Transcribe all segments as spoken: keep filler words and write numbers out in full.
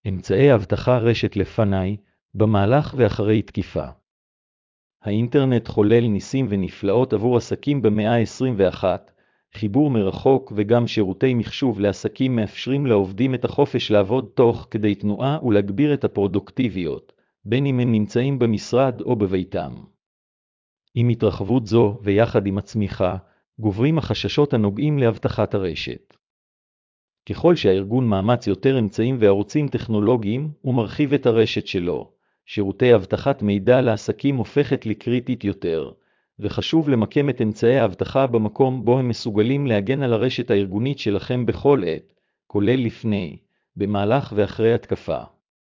אמצעי אבטחה רשת לפני, במהלך ואחרי תקיפה. האינטרנט חולל ניסים ונפלאות עבור עסקים במאה ה-עשרים ואחת, חיבור מרחוק וגם שירותי מחשוב לעסקים מאפשרים לעובדים את החופש לעבוד תוך כדי תנועה ולהגביר את הפרודוקטיביות, בין אם הם נמצאים במשרד או בביתם. עם התרחבות זו ויחד עם הצמיחה, גוברים החששות הנוגעים לאבטחת הרשת. ככל שהארגון מאמץ יותר אמצעים וערוצים טכנולוגיים, הוא מרחיב את הרשת שלו. שירותי אבטחת מידע לעסקים הופכת לקריטית יותר, וחשוב למקם את אמצעי האבטחה במקום בו הם מסוגלים להגן על הרשת הארגונית שלכם בכל עת, כולל לפני, במהלך ואחרי התקפה.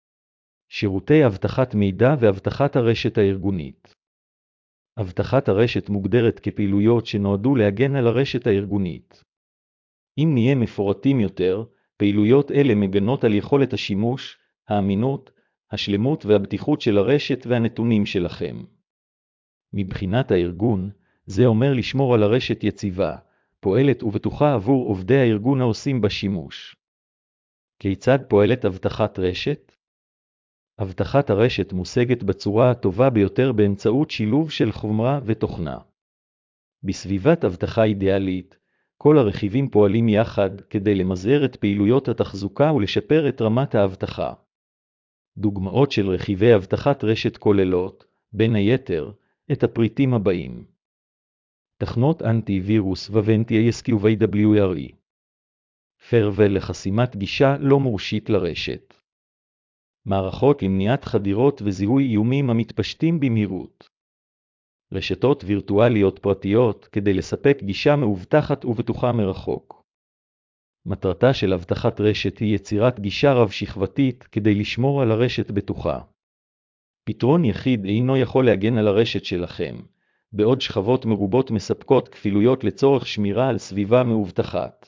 שירותי אבטחת מידע ואבטחת הרשת הארגונית. אבטחת הרשת מוגדרת כפעילויות שנועדו להגן על הרשת הארגונית. אם נהיה מפורטים יותר, פעילויות אלה מגנות על יכולת השימוש, האמינות, השלמות והבטיחות של הרשת והנתונים שלכם. מבחינת הארגון, זה אומר לשמור על הרשת יציבה, פועלת ובטוחה עבור עובדי הארגון העושים בה שימוש. כיצד פועלת אבטחת רשת? אבטחת הרשת מושגת בצורה הטובה ביותר באמצעות שילוב של חומרה ותוכנה. בסביבת אבטחה אידיאלית, כל הרכיבים פועלים יחד כדי למזער את פעילויות התחזוקה ולשפר את רמת האבטחה. דוגמאות של רכיבי אבטחת רשת כוללות, בין היתר, את הפריטים הבאים. תכנות אנטי-וירוס ו-אנטי-איי אס קיו ו-איי דאבליו אר אי. פרוול לחסימת גישה לא מורשית לרשת. מערכות למניעת חדירות וזיהוי איומים המתפשטים במהירות. רשתות וירטואליות פרטיות כדי לספק גישה מאובטחת ובטוחה מרחוק. מטרתה של אבטחת רשת היא יצירת גישה רב-שכבתית כדי לשמור על הרשת בטוחה. פתרון יחיד אינו יכול להגן על הרשת שלכם, בעוד שכבות מרובות מספקות כפילויות לצורך שמירה על סביבה מאובטחת.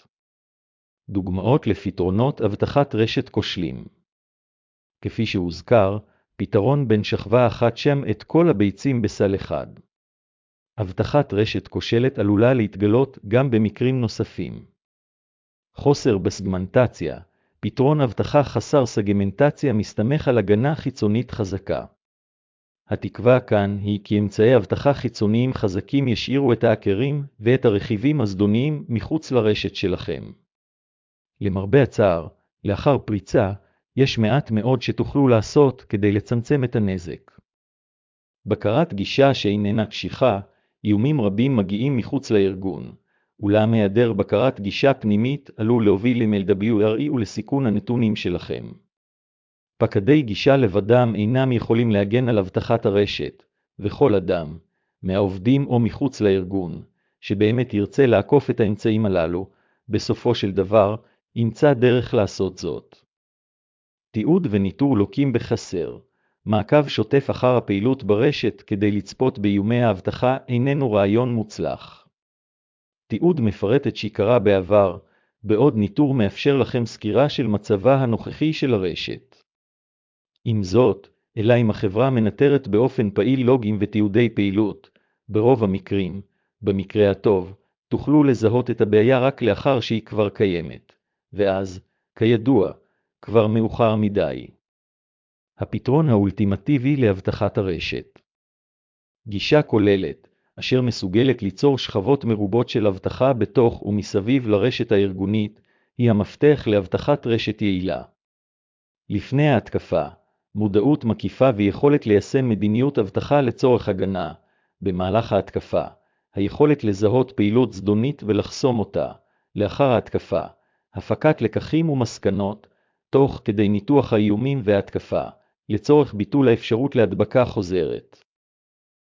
דוגמאות לפתרונות אבטחת רשת כושלים. כפי שהוזכר, פתרון בין שכבה אחת שם את כל הביצים בסל אחד. אבטחת רשת כושלת עלולה להתגלות גם במקרים נוספים. חוסר בסגמנטציה, פתרון אבטחה חסר סגמנטציה מסתמך על הגנה חיצונית חזקה. התקווה כאן היא כי אמצעי אבטחה חיצוניים חזקים ישאירו את ההאקרים ואת הרכיבים הזדוניים מחוץ לרשת שלכם. למרבה הצער, לאחר פריצה, יש מעט מאוד שתוכלו לעשות כדי לצמצם את הנזק. בקרת גישה שאיננה קשיחה, איומים רבים מגיעים מחוץ לארגון, אולם היעדר בקרת גישה פנימית עלול להוביל ל-אל דאבליו אר אי ולסיכון הנתונים שלכם. פקדי גישה לבדם אינם יכולים להגן על אבטחת הרשת, וכל אדם, מהעובדים או מחוץ לארגון, שבאמת ירצה לעקוף את האמצעים הללו, בסופו של דבר, ימצא דרך לעשות זאת. תיעוד וניטור לוקים בחסר. מעקב שוטף אחר הפעילות ברשת כדי לצפות באיומי האבטחה איננו רעיון מוצלח. תיעוד מפרט את שקרה בעבר, בעוד ניטור מאפשר לכם סקירה של מצבה הנוכחי של הרשת. עם זאת, אלא אם החברה מנטרת באופן פעיל לוגים ותיעודי פעילות, ברוב המקרים, במקרה הטוב, תוכלו לזהות את הבעיה רק לאחר שהיא כבר קיימת, ואז, כידוע, כבר מאוחר מדי. הפתרון האולטימטיבי להבטחת הרשת. גישה כוללת, אשר מסוגלת ליצור שכבות מרובות של אבטחה בתוך ומסביב לרשת הארגונית, היא המפתח להבטחת רשת יעילה. לפני ההתקפה, מודעות מקיפה ויכולת ליישם מדיניות אבטחה לצורך הגנה. במהלך ההתקפה, היכולת לזהות פעילות זדונית ולחסום אותה. לאחר ההתקפה, הפקת לקחים ומסקנות, תוך כדי ניתוח האיומים וההתקפה, לצורך ביטול האפשרות להדבקה חוזרת.